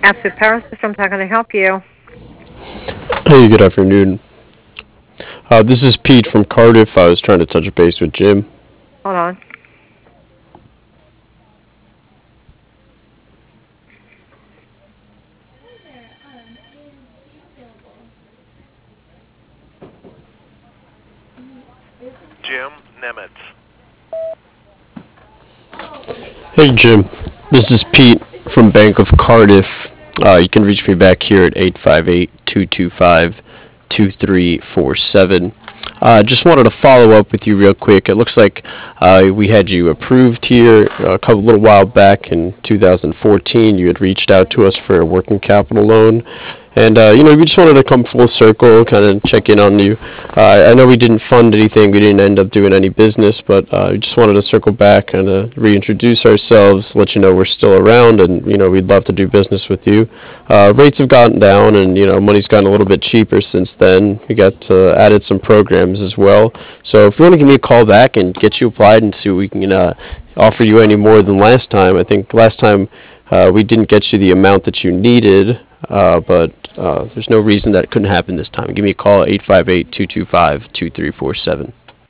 Absolute Power Systems, how can I help you? Hey, good afternoon. This is Pete from Cardiff. I was trying to touch base with Jim. Hold on. Jim Nemitz. Hey, Jim. This is Pete from Bank of Cardiff. You can reach me back here at 858-225-2347. Just wanted to follow up with you real quick. It looks like we had you approved here a little while back in 2014. You had reached out to us for a working capital loan. And, we just wanted to come full circle, kind of check in on you. I know we didn't fund anything. We didn't end up doing any business, but we just wanted to circle back and reintroduce ourselves, let you know we're still around, and, we'd love to do business with you. Rates have gotten down, and, money's gotten a little bit cheaper since then. We got added some programs as well. So if you want to give me a call back and get you applied and see what we can offer you any more than last time. I think last time we didn't get you the amount that you needed, but there's no reason that it couldn't happen this time. Give me a call at 858-225-2347.